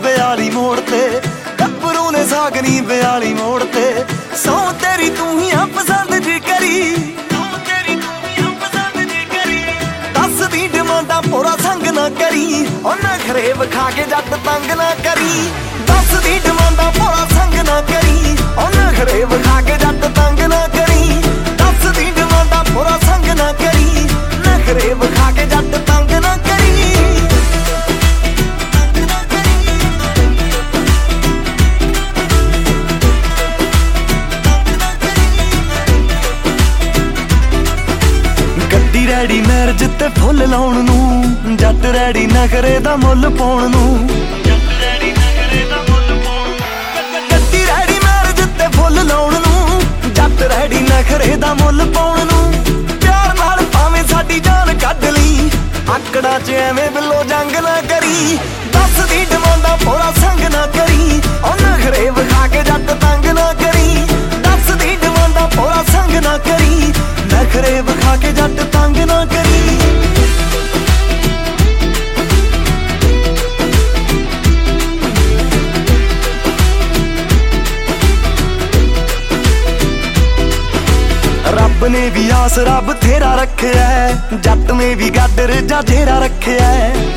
42 ਮੋੜ ਤੇ ਗੱਭਰੂ ਨੇ ਸਾਗਨੀ 42 ਮੋੜ ਤੇ ਸੌ ਤੇਰੀ ਤੂੰ ਹੀ ਆ ਪਸੰਦ ਜੀ ਕਰੀ ਦੱਸਦੀ ਡਿਮਾਂਡਾਂ ਪੂਰਾ ਸੰਗ ਨਾ ਕਰੀ ਉਹ ਨਖਰੇ ਵਿਖਾ ਕੇ ਜੱਟ ਤੰਗ ਨਾ ਕਰੀ ਦੱਸਦੀ ਡਿਮਾਂਡਾਂ ਪੂਰਾ ਸੰਗ ਨਾ ਕਰੀ ਉਹ ਨਖਰੇ ਵਿਖਾ ਕੇ ਜੱਟ ਤੰਗ ਨਾ ਕਰੀ ਦੱਸਦੀ ਡਿਮਾਂਡਾਂ ਪੂਰਾ ਸੰਗ ਨਾ ਕਰੀ ਨਖਰੇ ਵਿਖਾ ਕੇ ਜੱਟ ਤੰਗ ਨਾ ਕਰੀ ਰੈਡੀ ਮੈਰਿਜ ਤੇ ਫੁੱਲ ਲਾਉਣ ਨੂੰ ਜੱਟ ਰੈਡੀ ਨਖਰੇ ਦਾ ਮੁੱਲ ਪਾਉਣ ਨੂੰ ਗੱਡੀ ਰੈਡੀ ਮੈਰਿਜ ਤੇ ਫੁੱਲ ਲਾਉਣ ਨੂੰ ਜੱਟ ਰੈਡੀ ਨਖਰੇ ਦਾ ਮੁੱਲ ਪਾਉਣ ਨੂੰ ਪਿਆਰ ਨਾਲ ਭਾਵੇਂ ਸਾਡੀ ਜਾਨ ਕੱਢ ਲਈ ਆਕੜਾਂ 'ਚ ਐਵੇਂ ਬਿੱਲੋ ਜੰਗ ਨਾ ਕਰੀ ਦੱਸਦੀ ਡਿਮਾਂਡਾਂ ਪੂਰਾ ਸੰਗ ਨਾ ਕਰੀ ਉਹ ਨਖਰੇ ਵਿਖਾ ਕੇ ਜੱਟ ਤੰਗ ਨਾ ਕਰੀ ਦੱਸਦੀ ਡਿਮਾਂਡਾਂ ਪੂਰਾ ਸੰਗ ਨਾ ਕਰੀ ਨਖਰੇ ਵਿਖਾ ਕੇ ਜੱਟ ਤੰਗ ਨਾ ਕਰੀ ਰੱਬ ਨੇ ਵੀ ਆਸਰਾ ਬਥੇਰਾ ਰੱਖਿਆ ਜੱਟ ਨੇ ਵੀ ਗਾਡਰ ਜਾਂ ਜੇਰਾ ਰੱਖਿਆ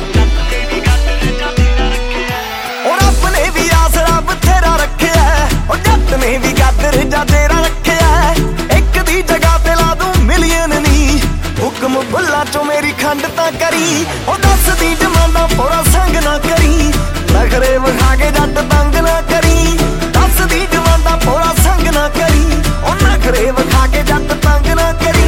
ਉਹ ਰੱਬ ਨੇ ਵੀ ਆਸਰਾ ਬਥੇਰਾ ਰੱਖਿਆ ਉਹ ਜੱਟ ਨੇ ਵੀ ਗਾਡਰ ਜਾਂ ਜੇਰਾ ਰੱਖਿਆ ਇੱਕ ਦੀ ਜਗ੍ਹਾ ਤੇ ਲਾ ਦੂੰ ਮਿਲੀਅਨ ਨੀ ਹੁਕਮ ਬੁੱਲਾ ਚੋਂ ਮੇਰੀ ਖੰਡ ਤਾਂ ਕਰੀ ਉਹ ਦੱਸਦੀ ਡਿਮਾਂਡਾਂ ਪੂਰਾ ਸੰਗ ਨਾ ਕਰੀ ਨਖਰੇ ਵਿਖਾ ਕੇ ਜੱਟ ਤੰਗ ਨਾ ਕਰੀ ਦੱਸਦੀ ਡਿਮਾਂਡਾਂ ਪੂਰਾ ਸੰਗ ਨਾ ਕਰੀ ਉਹ ਨਖਰੇ ਵਿਖਾ ਕੇ ਜੱਟ ਤੰਗ ਨਾ ਕਰੀ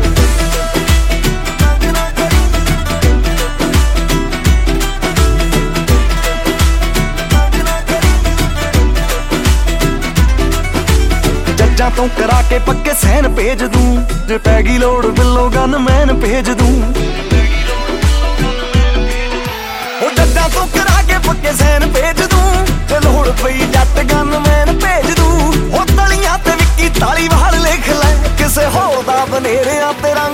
ਜੱਜਾਂ ਤੋਂ ਕਰਾ ਕੇ ਪੱਕੇ ਸੈਨ ਭੇਜ ਦੂੰ ਜੇ ਪੈ ਗਈ ਲੋੜ ਬਿੱਲੋ ਗਨ ਮੈਨ ਭੇਜ ਦੂੰ ਉਹ ਜੱਜਾਂ ਤੋਂ ਕਰਾ ਕੇ ਪੱਕੇ ਸੈਨ ਭੇਜ ਦੂੰ ਜੇ ਲੋੜ ਪਈ ਜੱਟ ਗਨ ਮੈਨ ਭੇਜ ਦੂੰ ਉਹ ਤਲੀਆਂ ਤੇ ਵਿੱਕੀ ਤਾਲੀ ਵਾਲ ਲਿਖ ਲੈ ਕਿਸੇ ਹੋਰ ਦਾ ਬਨੇਰਿਆਂ ਤੇ ਰੰਗ